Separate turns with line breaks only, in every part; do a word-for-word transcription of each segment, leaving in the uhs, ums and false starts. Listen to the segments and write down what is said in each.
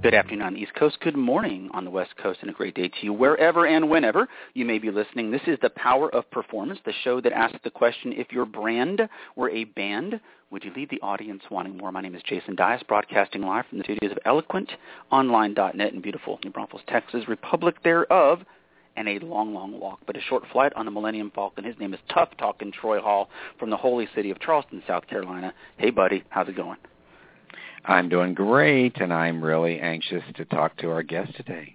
Good afternoon on the East Coast. Good morning on the West Coast, and a great day to you wherever and whenever you may be listening. This is The Power of Performance, the show that asks the question, if your brand were a band, would you leave the audience wanting more? My name is Jason Dias, broadcasting live from the studios of eloquent online dot net in beautiful New Braunfels, Texas, Republic thereof, and a long, long walk, but a short flight on the Millennium Falcon. His name is Tough Talkin' Troy Hall from the holy city of Charleston, South Carolina. Hey, buddy, how's it going?
I'm doing great, and I'm really anxious to talk to our guest today.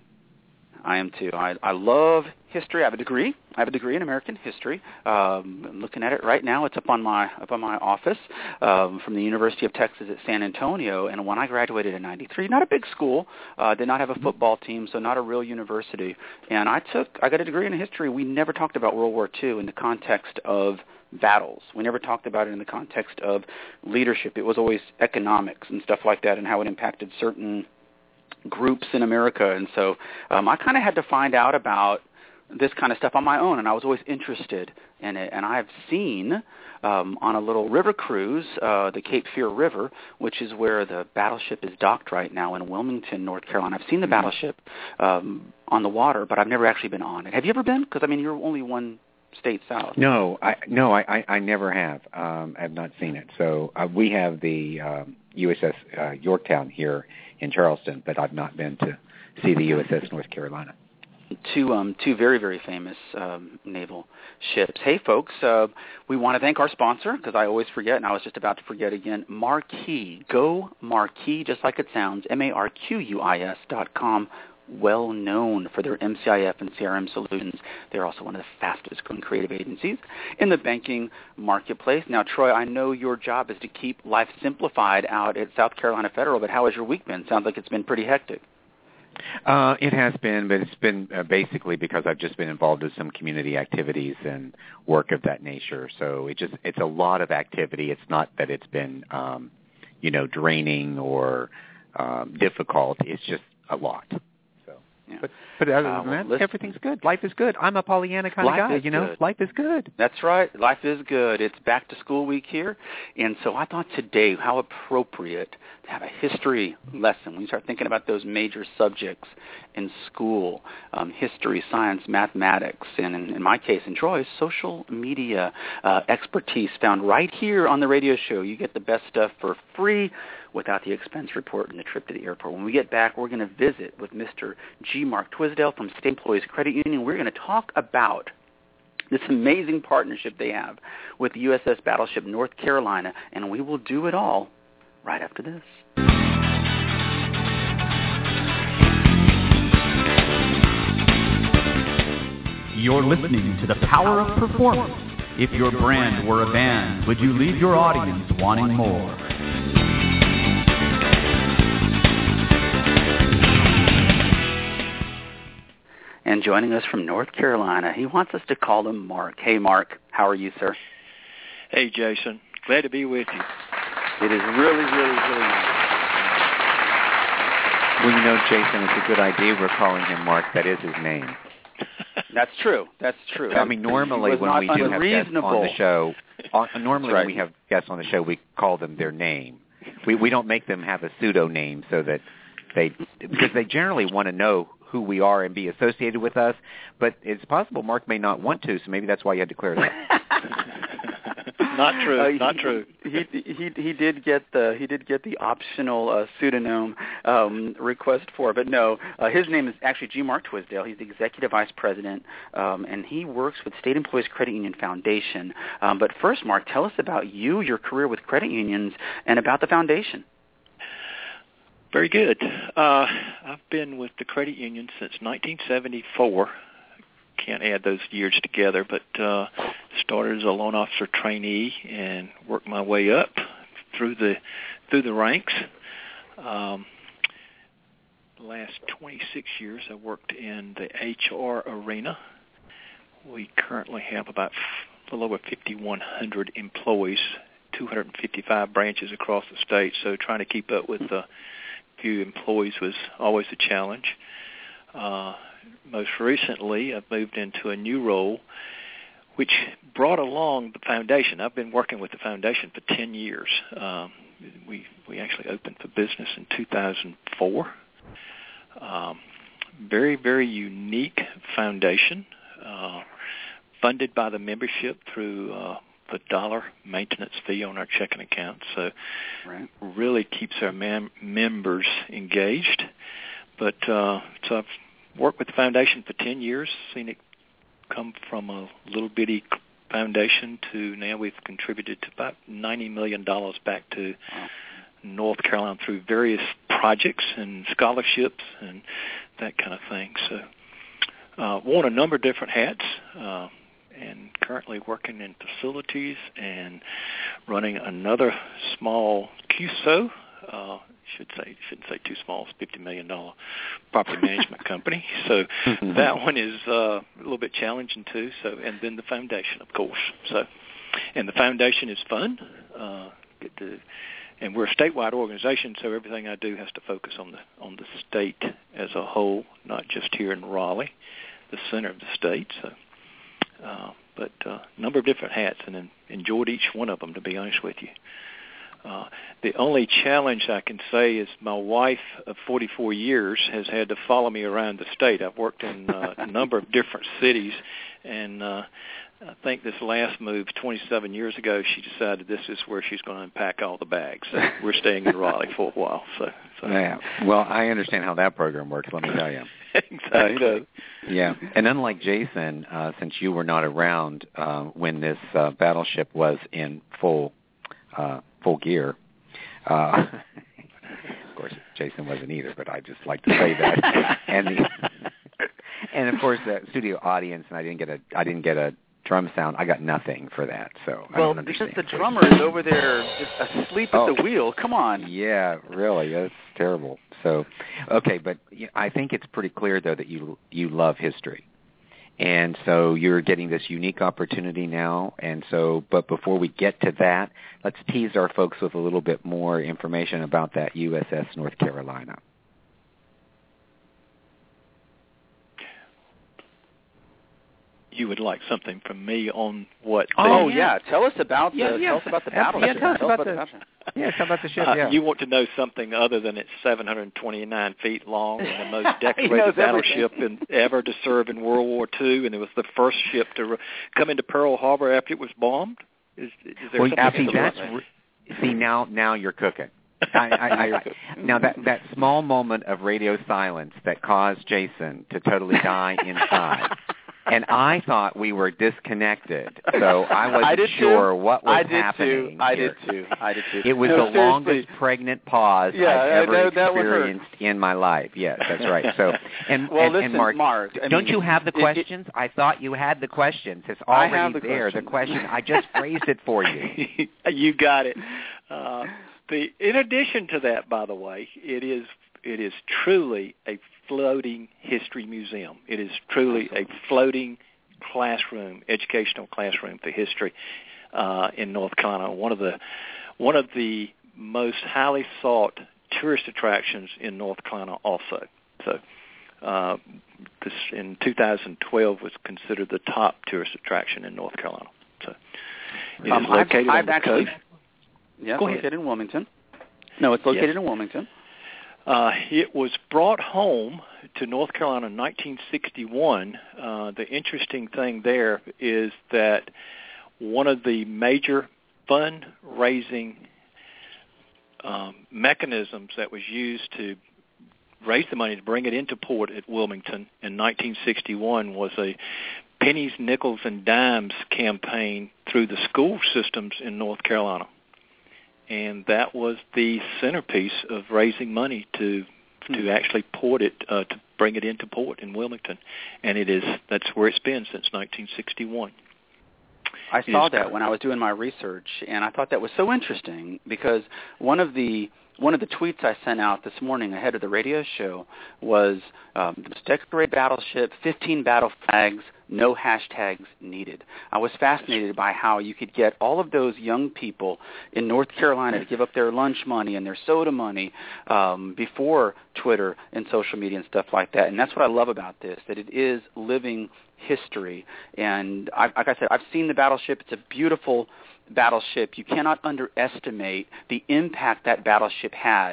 I am too. I, I love history. I have a degree. I have a degree in American history. Um, I'm looking at it right now. It's up on my up on my office um, from the University of Texas at San Antonio. And when I graduated in ninety-three, not a big school, uh, did not have a football team, so not a real university. And I took I got a degree in history. We never talked about World War Two in the context of battles. We never talked about it in the context of leadership. It was always economics and stuff like that, and how it impacted certain groups in America. And so um, I kind of had to find out about this kind of stuff on my own, and I was always interested in it. And I've seen um, on a little river cruise, uh, the Cape Fear River, which is where the battleship is docked right now in Wilmington, North Carolina. I've seen the battleship um, on the water, but I've never actually been on it. Have you ever been? Because, I mean, you're only one state south.
No, I no, I, I, I never have. Um, I've not seen it. So uh, we have the um, U S S uh, Yorktown here in Charleston, but I've not been to see the U S S North Carolina.
Two um, two very, very famous um, naval ships. Hey, folks, uh, we want to thank our sponsor, because I always forget, and I was just about to forget again, Marquis. Go Marquis, just like it sounds, M A R Q U I S dot com. Well known for their M C I F and C R M solutions. They're also one of the fastest growing creative agencies in the banking marketplace. Now, Troy, I know your job is to keep life simplified out at South Carolina Federal, but how has your week been? Sounds like it's been pretty hectic.
Uh, it has been, but it's been uh, basically because I've just been involved with some community activities and work of that nature. So it just it's a lot of activity. It's not that it's been, um, you know, draining or um, difficult. It's just a lot.
Yeah.
But, but other
uh,
than
well,
that,
listen,
everything's good. Life is good. I'm a Pollyanna kind
life
of guy,
is
you know.
Good.
Life is good.
That's right. Life is good. It's back to school week here. And so I thought today how appropriate to have a history lesson. When you start thinking about those major subjects in school, um, history, science, mathematics, and in, in my case, in Troy's, social media uh, expertise found right here on the radio show. You get the best stuff for free without the expense report and the trip to the airport. When we get back, we're going to visit with Mister G. Mark Twisdale from State Employees Credit Union. We're going to talk about this amazing partnership they have with the U S S Battleship North Carolina, and we will do it all right after this.
You're listening to The Power of Performance. If your brand were a band, would you leave your audience wanting more?
And joining us from North Carolina, he wants us to call him Mark. Hey, Mark, how are you, sir?
Hey, Jason. Glad to be with you.
It is really, really, really nice.
Well, you know, Jason, it's a good idea we're calling him Mark. That is his name.
That's true. That's true.
I mean, normally when we do have guests on the show, on, normally right. when we have guests on the show, we call them their name. We we don't make them have a pseudonym so that they, because they generally want to know who we are and be associated with us, but it's possible Mark may not want to, so maybe that's why you had to clear it up.
Not true.
Uh,
not
he,
true.
He, he he did get the he did get the optional uh, pseudonym um, request for, but no, uh, his name is actually G. Mark Twisdale. He's the executive vice president, um, and he works with State Employees Credit Union Foundation. Um, but first, Mark, tell us about you, your career with credit unions, and about the foundation.
Very good. Uh, I've been with the credit union since nineteen seventy-four. Can't add those years together, but uh, started as a loan officer trainee and worked my way up through the through the ranks. Um, the last twenty-six years, I worked in the H R arena. We currently have about a little over fifty-one hundred employees, two hundred fifty-five branches across the state. So trying to keep up with the few employees was always a challenge. Uh, most recently, I've moved into a new role, which brought along the foundation. I've been working with the foundation for ten years. Um, we we actually opened for business in two thousand four, Um, very, very unique foundation, uh, funded by the membership through uh, the dollar maintenance fee on our checking account. So
right.
really keeps our mem- members engaged. But uh, so I've worked with the foundation for ten years, seen it come from a little bitty foundation to now we've contributed to about ninety million dollars back to wow. North Carolina through various projects and scholarships and that kind of thing. So uh, worn a number of different hats uh, and currently working in facilities and running another small Q S O, uh, should say, shouldn't say too small, it's a fifty million dollars property management company. So that one is uh, a little bit challenging too. So, and then the foundation, of course. So, and the foundation is fun. Uh, get to, and we're a statewide organization, so everything I do has to focus on the on the state as a whole, not just here in Raleigh, the center of the state. So, uh, but a uh, number of different hats, and then enjoyed each one of them, to be honest with you. Uh, the only challenge I can say is my wife of forty-four years has had to follow me around the state. I've worked in uh, a number of different cities, and uh, I think this last move twenty-seven years ago, she decided this is where she's going to unpack all the bags. So we're staying in Raleigh for a while. So, so.
Yeah. Well, I understand how that program works, let me tell you.
Exactly.
Yeah. And unlike Jason, uh, since you were not around uh, when this uh, battleship was in full uh, full gear, uh, of course, Jason wasn't either, but I just like to say that. and the, and of course, the studio audience, and I didn't get a I didn't get a drum sound. I got nothing for that. So
well,
I don't understand.
because the drummer is over there just asleep at
oh,
the wheel. Come on.
Yeah, really, that's terrible. So, okay, but I think it's pretty clear though that you you love history, and so you're getting this unique opportunity now. And so, but before we get to that, let's tease our folks with a little bit more information about that U S S North Carolina.
You would like something from me on what?
Oh
the,
yeah, tell us about the
yeah, yeah.
tell us about the battleship.
Yeah, tell us
tell
about,
us
the,
about
the yeah, tell about the ship.
Uh,
yeah.
You want to know something other than it's seven hundred twenty-nine feet long and the most decorated battleship in, ever to serve in World War Two, and it was the first ship to re- come into Pearl Harbor after it was bombed. Is, is there
well,
something
see, that's re- see now now you're cooking. I, I, I, now that that small moment of radio silence that caused Jason to totally die inside. And I thought we were disconnected, so I wasn't
I did
sure
too.
what was
I did
happening.
Too. I
here.
did too. I did too.
It was
no,
the
seriously.
longest pregnant pause
yeah,
I've ever
that, that
experienced in my life. Yes, that's right. So, and
well,
and,
listen,
and Mark,
Mark I
don't
mean,
you have the
it,
questions? It, I thought you had the questions. It's
I have
already
the
there.
question.
The question. I just phrased it for you.
You got it. Uh, the in addition to that, by the way, it is it is truly a floating history museum. It is truly Absolutely. a floating classroom, educational classroom for history uh, in North Carolina. One of the one of the most highly sought tourist attractions in North Carolina, also. So, uh, this in two thousand twelve was considered the top tourist attraction in North Carolina. So, it
um,
is located
I've,
on
I've
the
actually,
coast.
Yeah,
Go
located
ahead.
in Wilmington. No, it's located
yes.
in Wilmington.
Uh, it was brought home to North Carolina in nineteen sixty-one. Uh, the interesting thing there is that one of the major fundraising um, mechanisms that was used to raise the money to bring it into port at Wilmington in nineteen sixty-one was a pennies, nickels, and dimes campaign through the school systems in North Carolina. And that was the centerpiece of raising money to to actually port it, uh, to bring it into port in Wilmington. And it is that's where it's been since nineteen sixty-one.
I saw that when I was doing my research, and I thought that was so interesting because one of the one of the tweets I sent out this morning ahead of the radio show was um, the decorated battleship, fifteen battle flags, no hashtags needed. I was fascinated by how you could get all of those young people in North Carolina to give up their lunch money and their soda money um, before Twitter and social media and stuff like that. And that's what I love about this, that it is living history. And I, like I said, I've seen the battleship. It's a beautiful battleship. You cannot underestimate the impact that battleship had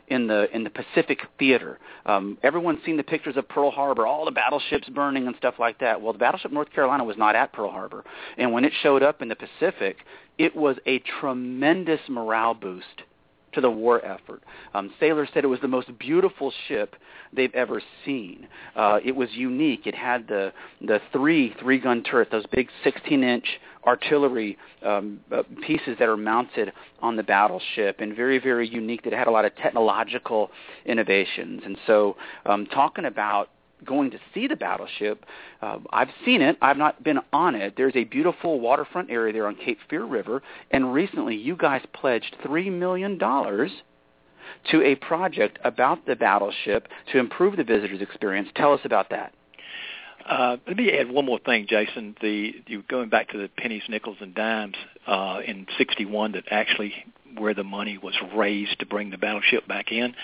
in the in the Pacific theater. Um, everyone's seen the pictures of Pearl Harbor, all the battleships burning and stuff like that. Well, the battleship North Carolina was not at Pearl Harbor, and when it showed up in the Pacific, it was a tremendous morale boost to the war effort. Um, sailors said it was the most beautiful ship they've ever seen. Uh, it was unique. It had the the three three-gun turret, those big sixteen-inch artillery um, uh, pieces that are mounted on the battleship, and very, very unique. That it had a lot of technological innovations. And so um, talking about going to see the battleship, uh, I've seen it. I've not been on it. There's a beautiful waterfront area there on Cape Fear River, and recently you guys pledged three million dollars to a project about the battleship to improve the visitor's experience. Tell us about that.
Uh, let me add one more thing, Jason. The you going back to the pennies, nickels, and dimes uh, in sixty-one, that actually where the money was raised to bring the battleship back in.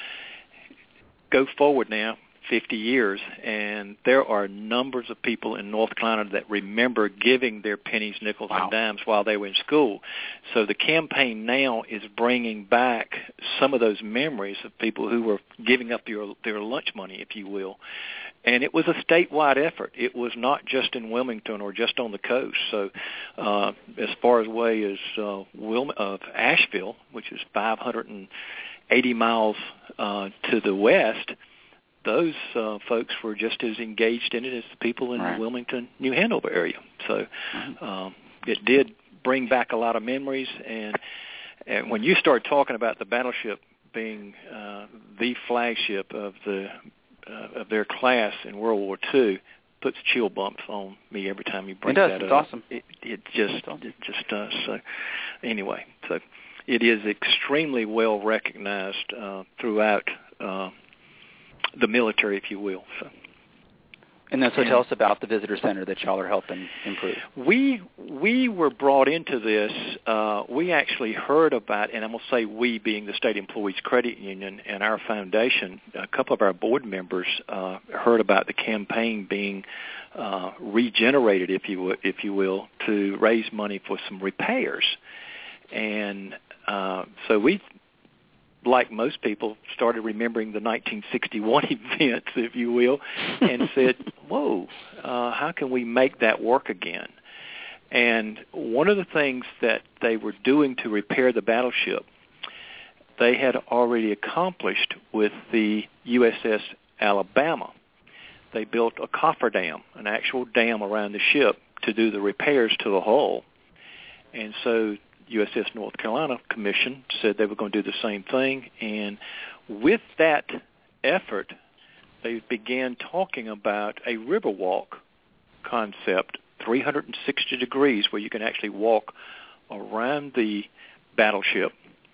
Go forward now, fifty years, and there are numbers of people in North Carolina that remember giving their pennies, nickels, wow. and dimes while they were in school. So the campaign now is bringing back some of those memories of people who were giving up their, their lunch money, if you will. And it was a statewide effort. It was not just in Wilmington or just on the coast. So uh, as far as away as uh, Wilm- of Asheville, which is five hundred eighty miles uh, to the west, those uh, folks were just as engaged in it as the people in right. the Wilmington, New Hanover area. So um, it did bring back a lot of memories. And, and when you start talking about the battleship being uh, the flagship of the uh, of their class in World War Two, puts chill bumps on me every time you bring
it does.
that
it's
up.
Awesome.
It, it just awesome. it just does. So anyway, so it is extremely well recognized uh, throughout Uh, the military, if you will. So.
And then so tell us about the visitor center that y'all are helping improve.
We we were brought into this. Uh, we actually heard about, and I'm going to say we being the State Employees Credit Union and our foundation, a couple of our board members uh, heard about the campaign being uh, regenerated, if you will, if you will, to raise money for some repairs. And uh, so we, like most people, started remembering the nineteen sixty-one events, if you will, and said, whoa, uh, how can we make that work again? And one of the things that they were doing to repair the battleship, they had already accomplished with the U S S Alabama. They built a cofferdam, an actual dam around the ship to do the repairs to the hull. And so U S S North Carolina Commission said they were going to do the same thing, and with that effort, they began talking about a Riverwalk concept, three hundred sixty degrees, where you can actually walk around the battleship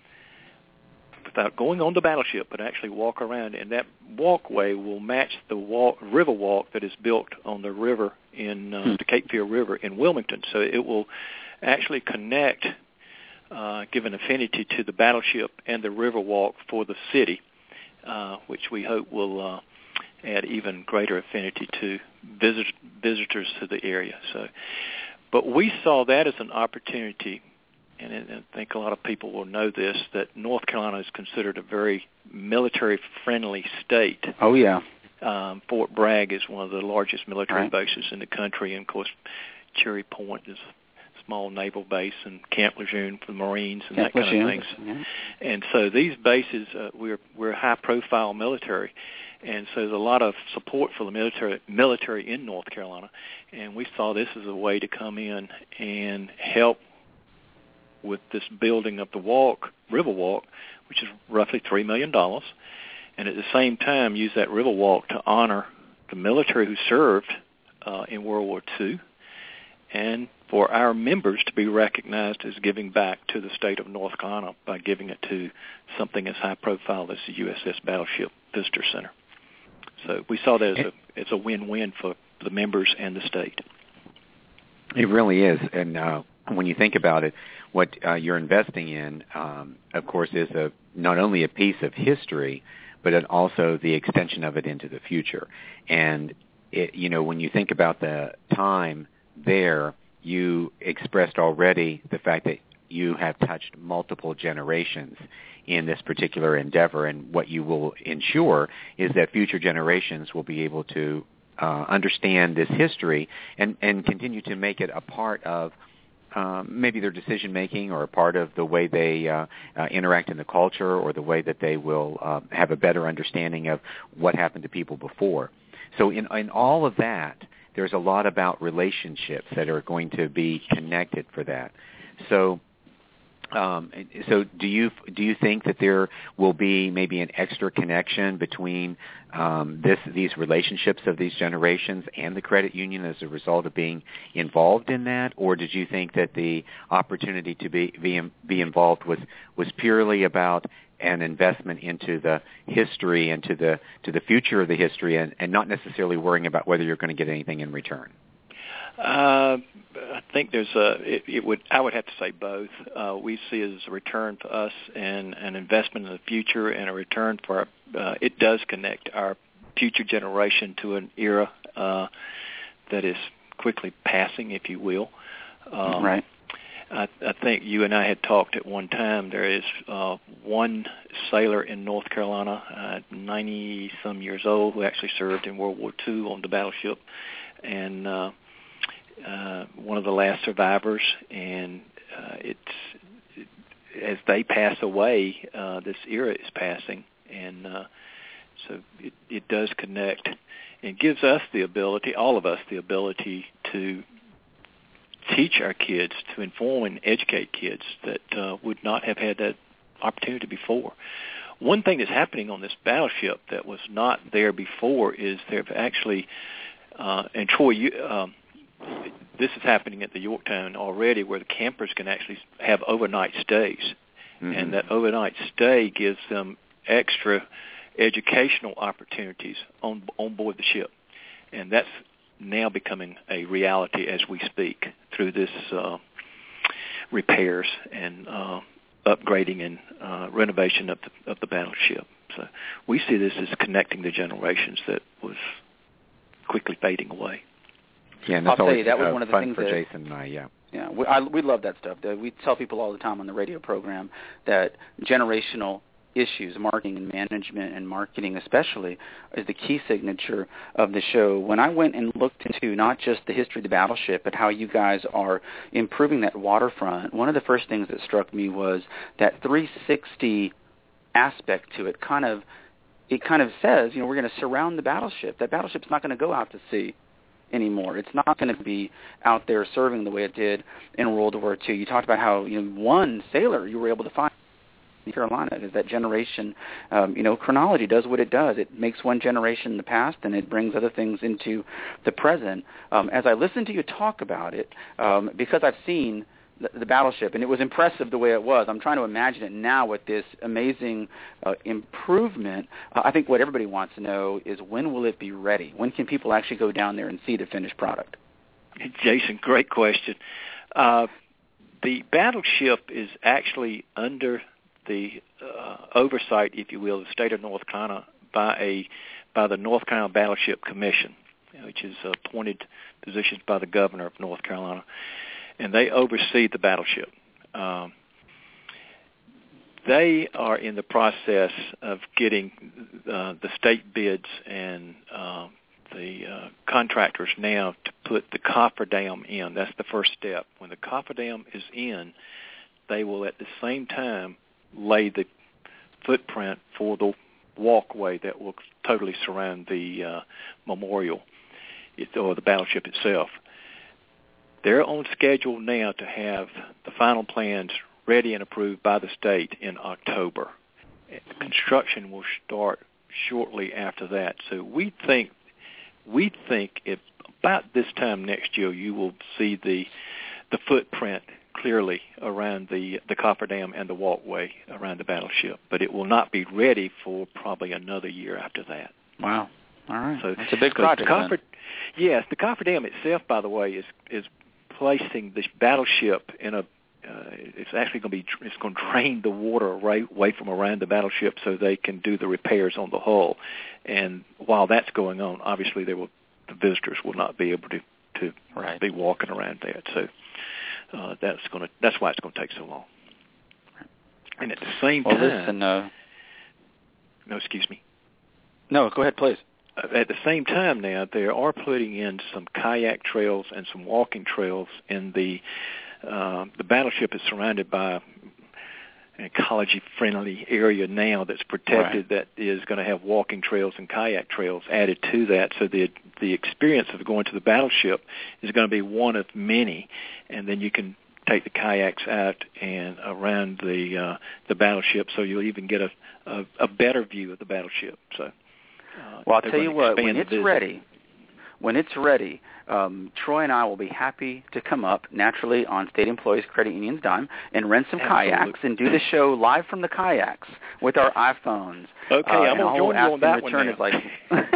without going on the battleship, but actually walk around, and that walkway will match the walk, river walk that is built on the river in uh, hmm. the Cape Fear River in Wilmington. So it will actually connect, Uh, give an affinity to the battleship and the Riverwalk for the city, uh, which we hope will uh, add even greater affinity to visit, visitors to the area. So, but we saw that as an opportunity, and I think a lot of people will know this, that North Carolina is considered a very military-friendly state.
Oh, yeah.
Um, Fort Bragg is one of the largest military
right.
bases in the country, and, of course, Cherry Point is small naval base, and Camp Lejeune for the Marines and
Camp
that kind
Lejeune.
of things.
Yeah.
And so these bases, uh, we're we're high-profile military, and so there's a lot of support for the military military in North Carolina. And we saw this as a way to come in and help with this building of the walk, Riverwalk, which is roughly three million dollars, and at the same time use that Riverwalk to honor the military who served uh, in World War Two, and for our members to be recognized as giving back to the state of North Carolina by giving it to something as high profile as the U S S Battleship Visitor Center. So we saw that as a, as a win-win for the members and the state.
It really is. And uh, when you think about it, what uh, you're investing in, um, of course, is a, not only a piece of history, but it also the extension of it into the future. And, it, you know, when you think about the time there, you expressed already the fact that you have touched multiple generations in this particular endeavor, and what you will ensure is that future generations will be able to uh, understand this history and, and continue to make it a part of um, maybe their decision-making or a part of the way they uh, uh, interact in the culture, or the way that they will uh, have a better understanding of what happened to people before. So in, in all of that, there's a lot about relationships that are going to be connected for that. So Um, so do you do you think that there will be maybe an extra connection between um, this these relationships of these generations and the credit union as a result of being involved in that, or did you think that the opportunity to be be, be involved was was purely about an investment into the history and to the to the future of the history, and, and not necessarily worrying about whether you're going to get anything in return?
Uh, I think there's a. It, it would. I would have to say both. Uh, we see it as a return to us and an investment in the future, and a return for. Our, uh, it does connect our future generation to an era uh, that is quickly passing, if you will. Um,
right.
I, I think you and I had talked at one time. There is uh, one sailor in North Carolina, uh, ninety some years old, who actually served in World War Two on the battleship, and. Uh, Uh, one of the last survivors, and uh, it's it, as they pass away, uh, this era is passing, and uh, so it, it does connect and gives us the ability, all of us, the ability to teach our kids, to inform and educate kids that uh, would not have had that opportunity before. One thing that's happening on this battleship that was not there before is they've actually, uh, and Troy, you. Um, This is happening at the Yorktown already, where the campers can actually have overnight stays. Mm-hmm. And that overnight stay gives them extra educational opportunities on on board the ship. And that's now becoming a reality as we speak through this uh, repairs and uh, upgrading and uh, renovation of the, of the battleship. So we see this as connecting the generations that was quickly fading away.
Yeah, and
I'll
that's
tell you, that was
uh,
one of the
fun
things
for
that,
Jason and I, yeah.
Yeah, we, I, we love that stuff. We tell people all the time on the radio program that generational issues, marketing and management and marketing especially, is the key signature of the show. When I went and looked into not just the history of the battleship, but how you guys are improving that waterfront, one of the first things that struck me was that three sixty aspect to it. Kind of, it kind of says, you know, we're going to surround the battleship. That battleship's not going to go out to sea anymore. It's not going to be out there serving the way it did in World War Two. You talked about how, you know, one sailor you were able to find in Carolina is that generation. Um, you know, chronology does what it does. It makes one generation in the past, and it brings other things into the present. Um, as I listen to you talk about it, um, because I've seen the, the battleship, and it was impressive the way it was. I'm trying to imagine it now with this amazing uh, improvement. Uh, I think what everybody wants to know is, when will it be ready? When can people actually go down there and see the finished product?
Jason, great question. Uh, the battleship is actually under the uh, oversight, if you will, of the state of North Carolina by a by the North Carolina Battleship Commission, which is appointed positions by the governor of North Carolina. And they oversee the battleship. Um, they are in the process of getting uh, the state bids and uh, the uh, contractors now to put the cofferdam in. That's the first step. When the cofferdam is in, they will at the same time lay the footprint for the walkway that will totally surround the uh, memorial or the battleship itself. They're on schedule now to have the final plans ready and approved by the state in October. Construction will start shortly after that. So we think we think if about this time next year you will see the the footprint clearly around the the cofferdam and the walkway around the battleship, but it will not be ready for probably another year after that.
Wow. All right.
So
it's a big project.
The coffer, yes, the cofferdam itself, by the way, is is placing this battleship in a. Uh, it's actually going to be. It's going to drain the water away, away from around the battleship, so they can do the repairs on the hull. And while that's going on, obviously, there will the visitors will not be able to to
right.
be walking around that. So uh, that's going to that's why it's going to take so long. And at the same
well,
time,
listen, uh,
no, excuse me.
No, go ahead, please.
At the same time now, they are putting in some kayak trails and some walking trails in the uh, the battleship is surrounded by an ecology-friendly area now that's protected, right, that is going to have walking trails and kayak trails added to that. So the the experience of going to the battleship is going to be one of many, and then you can take the kayaks out and around the uh, the battleship, so you'll even get a, a, a better view of the battleship. So, uh,
well, I'll tell you what, when it's ready, when it's ready, um, Troy and I will be happy to come up naturally on State Employees Credit Union's dime and rent some
Absolutely.
kayaks and do the show live from the kayaks with our iPhones.
Okay,
uh,
I'm gonna join you on that
return
one.
Is like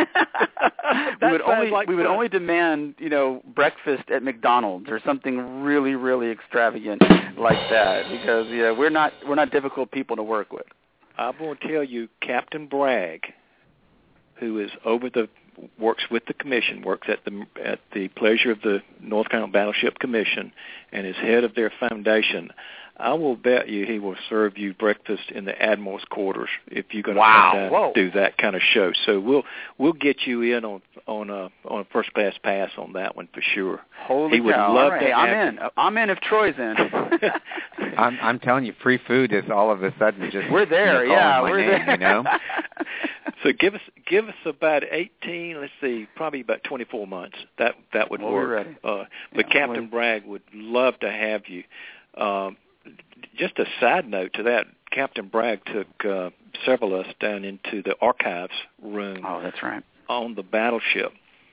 we would only
like
we would
fun.
only demand, you know, breakfast at McDonald's or something really really extravagant like that, because yeah, we're not we're not difficult people to work with.
I'm going to tell you, Captain Bragg, who is over the works with the commission, works at the at the pleasure of the North Carolina Battleship Commission, and is head of their foundation. I will bet you he will serve you breakfast in the Admiral's quarters if you're going to
wow.
do that kind of show. So we'll we'll get you in on on a on a first class pass on that one for sure.
Holy
he would
cow.
love
right.
to
hey, I'm
have
in. I'm in if Troy's in.
I'm I'm telling you, free food is all of a sudden just
we're there.
You know,
yeah,
my
we're
name,
there.
You know.
So give us give us about eighteen. Let's see, probably about twenty-four months. That that would
well,
work.
We're ready.
Uh, but
yeah,
Captain
we're...
Bragg would love to have you. Um, just a side note to that, Captain Bragg took uh, several of us down into the archives room.
Oh, that's right.
On the battleship,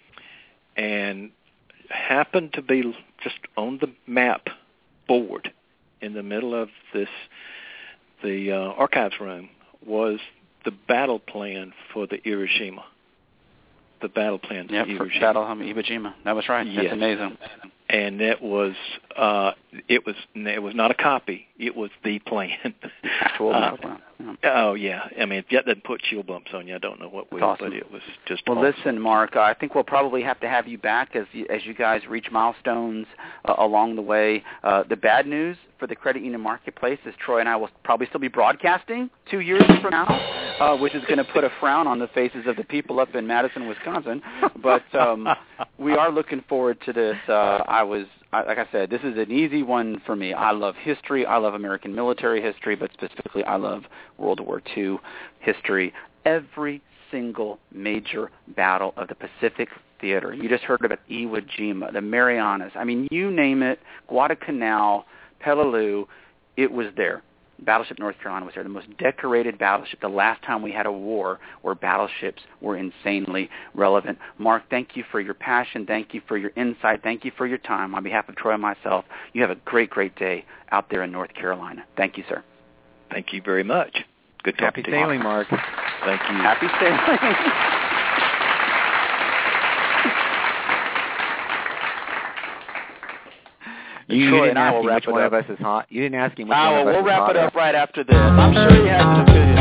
and happened to be just on the map board in the middle of this the uh, archives room was the battle plan for the Iwo Jima. The battle plan for
yeah,
Iwo
for
Jima.
Battle of Iwo Jima. That was right. That's
yes.
amazing.
And it was uh, it was it was not a copy. It was the plan.
Actual battle plan. Yeah.
Oh yeah. I mean, if that doesn't put chill bumps on you, I don't know what will.
Awesome.
But it was just
well.
awesome.
Listen, Mark. Uh, I think we'll probably have to have you back as you, as you guys reach milestones uh, along the way. Uh, the bad news for the credit union marketplace is Troy and I will probably still be broadcasting two years from now, uh, which is going to put a frown on the faces of the people up in Madison, Wisconsin. But um, we are looking forward to this. Uh, I was. Like I said, this is an easy one for me. I love history. I love American military history, but specifically I love World War Two history. Every single major battle of the Pacific Theater. You just heard about Iwo Jima, the Marianas. I mean, you name it, Guadalcanal, Peleliu, it was there. Battleship North Carolina was there, the most decorated battleship, the last time we had a war where battleships were insanely relevant. Mark, thank you for your passion. Thank you for your insight. Thank you for your time. On behalf of Troy and myself, you have a great, great day out there in North Carolina. Thank you, sir.
Thank you very much. Good talking
Happy
to
sailing,
you.
Mark.
Thank you.
Happy sailing.
You,
Troy
you didn't
and I
ask
will
him
wrap
which
it
one
up.
of us is hot. You didn't ask him which
Ah,
one
well,
of us
we'll
is
wrap
hot.
it up right after this. I'm sure he has an opinion.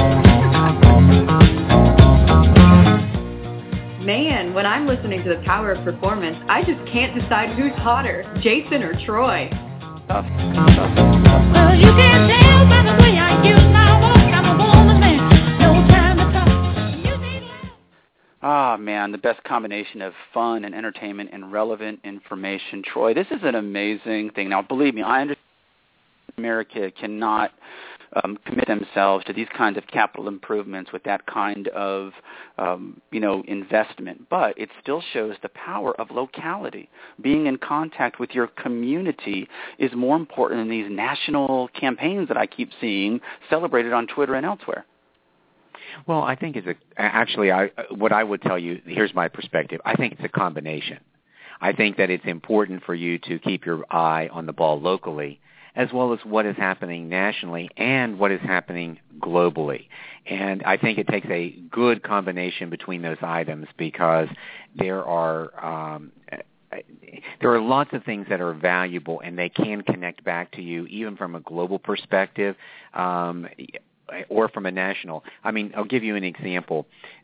Man, when I'm listening to The Power of Performance, I just can't decide who's hotter, Jason or Troy.
Tough, tough, tough.
Well, you can tell by the way I use my walk. I'm a woman, man. No time to talk. You need love.
Ah, man, the best combination of fun and entertainment and relevant information. Troy, this is an amazing thing. Now, believe me, I understand America cannot um, commit themselves to these kinds of capital improvements with that kind of, um, you know, investment. But it still shows the power of locality. Being in contact with your community is more important than these national campaigns that I keep seeing celebrated on Twitter and elsewhere.
Well, I think it's a actually I what I would tell you, here's my perspective. I think it's a combination. I think that it's important for you to keep your eye on the ball locally as well as what is happening nationally and what is happening globally. And I think it takes a good combination between those items because there are um, there are lots of things that are valuable and they can connect back to you even from a global perspective. Um, or from a national. I mean, I'll give you an example.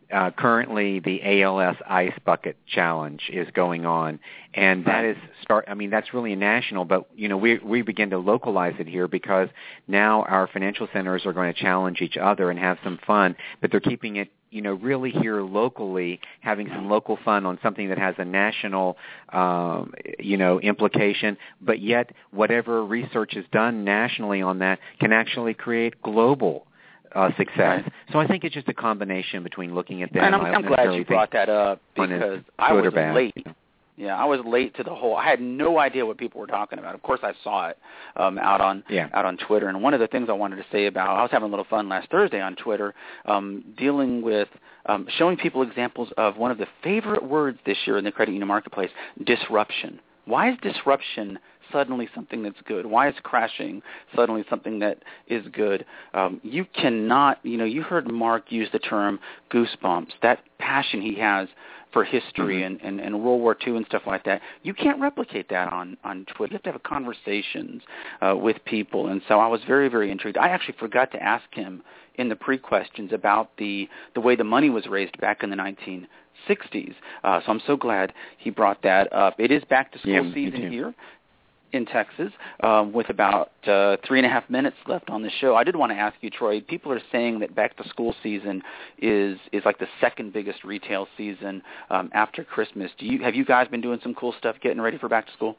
uh, currently the A L S Ice Bucket Challenge is going on, and that is start. I mean, that's really national, but you know, we we begin to localize it here because now our financial centers are going to challenge each other and have some fun, but they're keeping it, you know, really here locally, having some local fun on something that has a national, um, you know, implication, but yet whatever research is done nationally on that can actually create global uh, success. Right. So I think it's just a combination between looking at that.
And I'm, I'm glad you brought that up because I was
bad.
late. Yeah, I was late to the whole. I had no idea what people were talking about. Of course, I saw it um, out on
yeah.
out on Twitter. And one of the things I wanted to say about, I was having a little fun last Thursday on Twitter, um, dealing with um, showing people examples of one of the favorite words this year in the credit union marketplace: disruption. Why is disruption suddenly something that's good? Why is crashing suddenly something that is good? Um, you cannot, you know, you heard Mark use the term goosebumps. That passion he has for history
mm-hmm.
and, and, and World War Two and stuff like that. You can't replicate that on, on Twitter. You have to have conversations uh, with people. And so I was very, very intrigued. I actually forgot to ask him in the pre-questions about the, the way the money was raised back in the nineteen sixties. Uh, so I'm so glad he brought that up. It is back to school
yeah,
season here in Texas, um, with about uh, three and a half minutes left on the show. I did want to ask you, Troy, people are saying that back-to-school season is is like the second biggest retail season um, after Christmas. Do you have you guys been doing some cool stuff getting ready for back-to-school?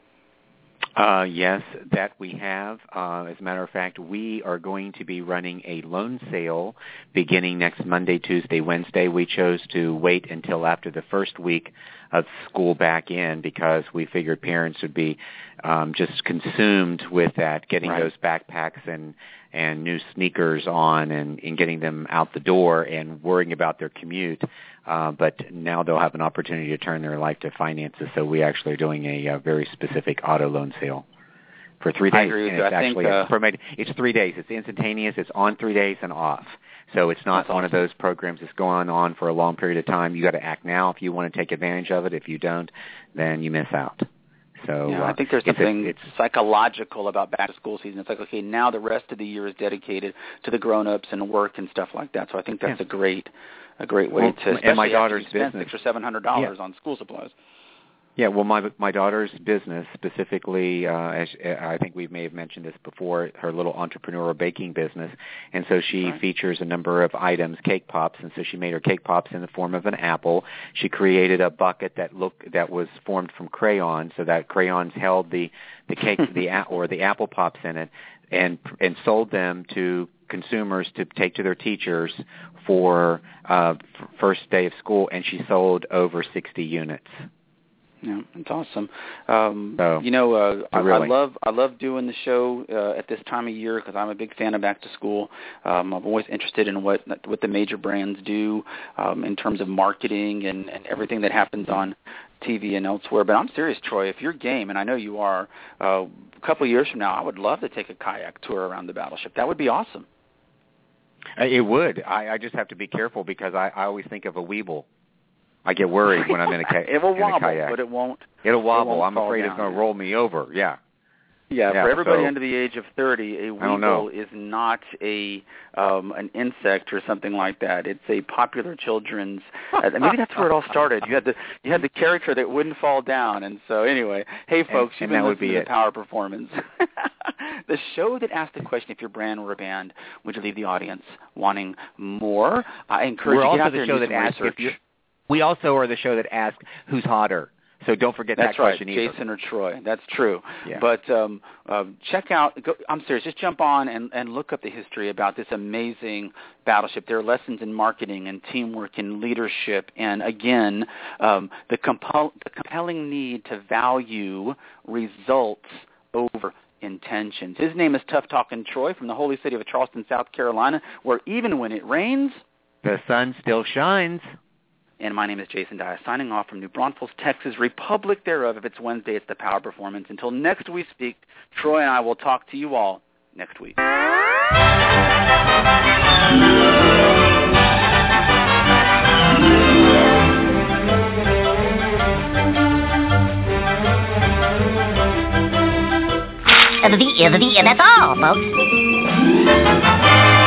Uh, yes, that we have. Uh, as a matter of fact, we are going to be running a loan sale beginning next Monday, Tuesday, Wednesday. We chose to wait until after the first week of school back in because we figured parents would be um, just consumed with that, getting
right.
those backpacks and, and new sneakers on and, and getting them out the door and worrying about their commute. Uh, but now they'll have an opportunity to turn their life to finances, so we actually are doing a, a very specific auto loan sale for three days.
I agree with
and
you.
it's
I
actually
think, uh,
it's three days. It's instantaneous. It's on three days and off. So it's not
That's
one
awesome.
of those programs that's going on for a long period of time. You got to act now if you want to take advantage of it. If you don't, then you miss out. So
yeah,
uh,
I think there's
it's
something
a, it's,
psychological about back-to-school season. It's like, okay, now the rest of the year is dedicated to the grown-ups and work and stuff like that. So I think that's
yeah.
a great, a great way
well,
to.
And my daughter's
after you spend
business,
six or seven hundred dollars
yeah.
on school supplies.
Yeah, well, my my daughter's business specifically, uh, as I think we may have mentioned this before, her little entrepreneurial baking business, and so she
right.
features a number of items, cake pops, and so she made her cake pops in the form of an apple. She created a bucket that looked that was formed from crayons, so that crayons held the the cake, the or the apple pops in it, and and sold them to consumers to take to their teachers for uh, first day of school, and she sold over sixty units.
Yeah, it's awesome. Um,
so,
you know, uh, I,
really.
I love I love doing the show uh, at this time of year because I'm a big fan of back to school. Um, I'm always interested in what what the major brands do um, in terms of marketing and, and everything that happens on T V and elsewhere. But I'm serious, Troy. If you're game, and I know you are, uh, a couple of years from now, I would love to take a kayak tour around the battleship. That would be awesome.
It would. I, I just have to be careful because I, I always think of a Weeble. I get worried when I'm in a, ka-
it will
in
wobble,
a kayak.
But it won't.
It'll wobble.
It won't
I'm afraid
down.
it's going to roll me over. Yeah.
Yeah,
yeah
for everybody
so,
under the age of thirty, a weevil is not a um, an insect or something like that. It's a popular children's. Uh, maybe that's where it all started. You had the you had the character that wouldn't fall down, and so anyway, hey folks,
and,
you've
and
been listening to
it.
the Power Performance, the show that asked the question: if your brand were a band, would you leave the audience wanting more? I encourage
We're
you to get
also
out there
the show
and do
that
some
asks
research.
if you. We also are the show that asks who's hotter. So don't forget
That's
that
right,
question either.
Jason or Troy. That's true.
Yeah.
But um, uh, check out, go, I'm serious, just jump on and, and look up the history about this amazing battleship. There are lessons in marketing and teamwork and leadership and, again, um, the, compel- the compelling need to value results over intentions. His name is Tough Talkin' Troy from the holy city of Charleston, South Carolina, where even when it rains,
the sun still shines.
And my name is Jason Dye, signing off from New Braunfels, Texas, Republic thereof. If it's Wednesday, it's the Power Performance. Until next we speak, Troy and I will talk to you all next week.
That's all, folks.